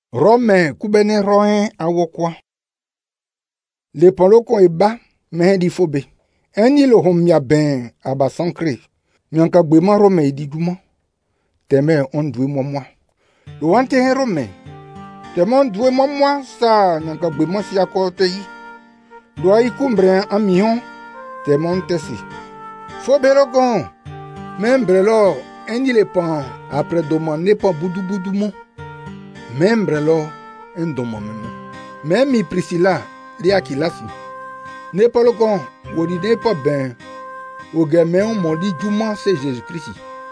Rome kubene roen awokwa. Le poloko eba me di fobe. Eni lo hom ya ben aba sankre. Nyanka gbema Rome di duma. Teme on dwe mwa. Lo wante he Rome. Teme on dwe mwa sa nyanka gbema si akote yi. Lo ayi kumbre amion. Teme on tesi. Fobe logon. Membre lo eni le pan apre domane pa budu mo. Membre lo endomo memo. Memi Priscilla riakilasi. Ne pas le con, ou dit pas ben. Ou gamin on m'a dit Juma c'est Jésus-Christ.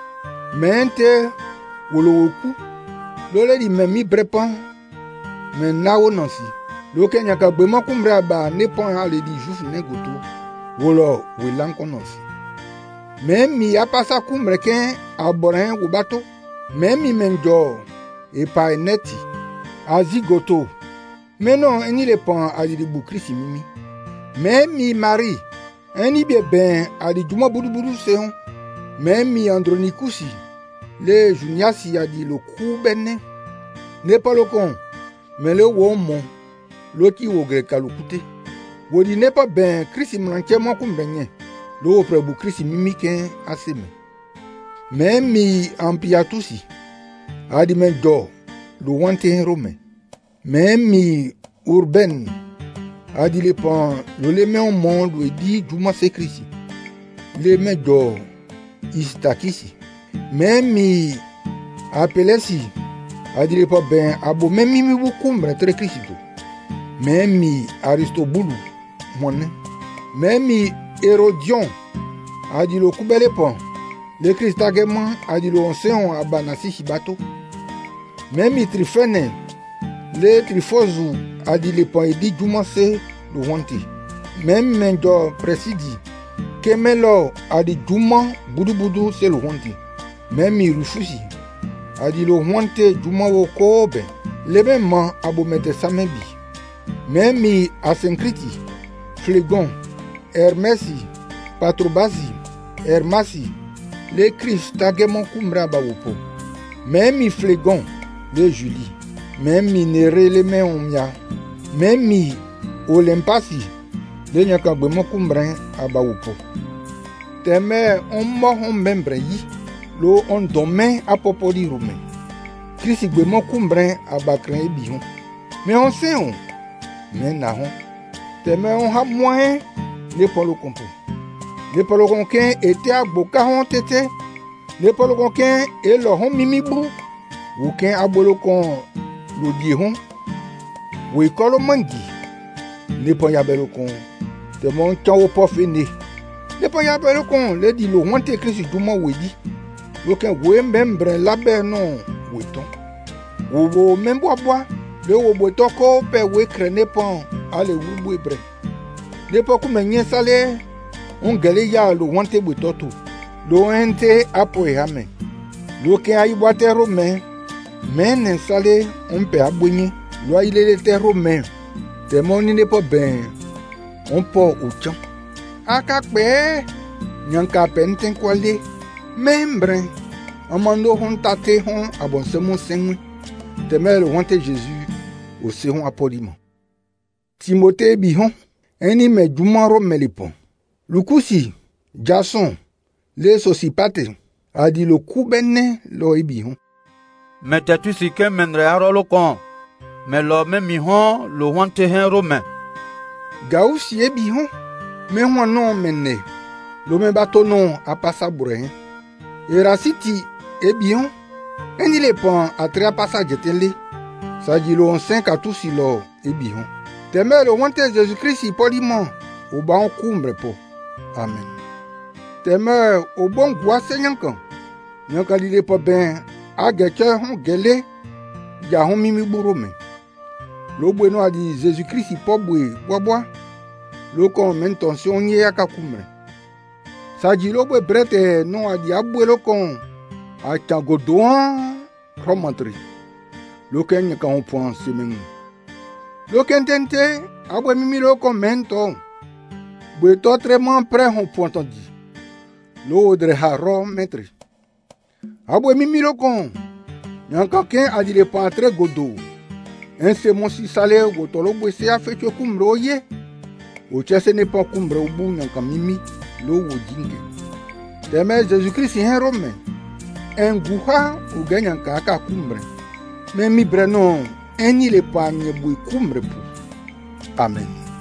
Mente ou le coup. Lole di memi brepan. Men na o nansi. Lo kenya ka bema kumbra ba ne pon ale di juf ne goto. Wolo we lan kononsi. Memi a pasa kumbre ken aboren ou bato. Memi menjo et pa neti. Azigoto. Mais non, eni le pan ali di bukrisi mimi. Mais mi Marie, eni bien ben ali juma budu seon. Mais mi Andronikusi, le juniasi adi lo ku benne. Ne pas le con, mais le womon, lo ki wo greka lo kute. Wodi ne pas ben krisi mlanche mo kumbenye. Lo pre bukrisi mimi ken aseme. Mais mi ampiatusi, adi men do, lo wante Rome. Mais mi urbaine a dit le pan le met au monde et dit du moins c'est Christ le met do istakisi mais mi appelé si a dit le pan ben abo même mi beaucoup très Christ mais mi Aristobulu mon mais mi Hérodion a dit le coubele pan le Christ agement a dit le onseon abanasi shibato même mi Trifene le Trifozu a dit le pan et dit Jumase le wanti. Même Mendo presidi. Kemelo a dit Juma budu c'est le wanti. Même Rufusi a dit le wanti Juma wokobe. Le même man a beau mettre sa mebi. Même Asenkriti, Flegon, Hermesi, Patrobasi, Hermasi, le Christ tagemon kumbra bawopo. Même Flegon, le Julie. Même mi nere le me omya. Même mi olempasi. Le nyaka gbemo kumbren abawupo. Teme on mo on membre yi. Lo on domain apopoli rume. Krisi gbemo kumbren abakren ebihon. Mais on sait on. Mais na hon. Teme on ha moyen le polo kompo. Le polo konken était agboka hon tete. Le polo konken e lo hon mimibu. Ou ken abolo kon lo di hon. We kolo mangi. Ne po yabelo kon. Te mon chan wo po fene. Ne po yabelo kon. Le di lo wante krisi duma we di. Lo ken we membre labe non we ton. Wo membo abwa. Le wo bo toko pe we krene pon. Ale wubu ebre. Ne po kume nye sale. On gele ya lo wante we toto. Lo ente apo e hame. Lo ken ayi wate Rome. Men sale on pe abwenye. Lo ayi le te Rome. Te moni ne po ben. On po au chan. Akakpe. Nyanka penten kwale. Membre. Amando hon tate hon abonse mon senwe. Te mele wante Jésus. Au sehon apoliman. Timote bi hon. Eni me juma Rome li pon. Lukusi. Jason. Le sosipate. Adi lo kubene lo ibi hon. Mais tu si que mènerait à le con. Mais l'homme même mihon, le wante hen romain. Gaou si ebi hon. Mais on non mene. L'homme bateau non a pas sa bourrin. Et rasiti ebi hon. Eni le pan a très passage télé. Ça dit le 5 à tout si l'or ebi hon. Teme le wante Jésus-Christ poliment. Au ban coumbre po. Amen. Teme au bon gwa senyankan. Nyankan li le po ben. Ageke hon gele ya hon mimi burome. Lo bueno a di Jésus-Christ pobwe boboa. Lo kon men tension nye akakumre. Sa di lo bwe brete non a di abwe lo kon a changodoan romantri. Lo ken nye ka hon point semenu. Lo ken tente abwe mimi lo kon men ton. Bwe to treman pre hon point on di. Lo odre ha ro metri. Abwe mimi lo kon. Nyanka ken a di le pantre godo. ense mosi sale wotolo bwese afecho kumbre oye. Ochese ne pa kumbre ubu nyanka mimi lo wojinge. Teme Jésus-Christ hen rome. En guha ugenyanka aka kumbre. Me mi breno eni le pa nye bui kumbre pu. Amen.